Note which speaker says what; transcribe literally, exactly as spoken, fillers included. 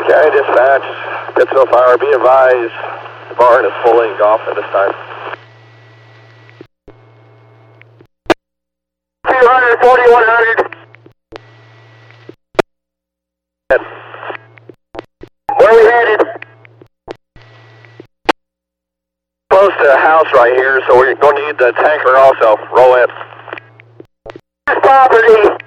Speaker 1: Okay, dispatch. Pittsville Fire, be advised, the barn is fully engulfed at this time.
Speaker 2: two hundred, forty-one hundred. Where are we headed?
Speaker 1: Close to a house right here, so we're going to need the tanker also. Roll in.
Speaker 2: This property.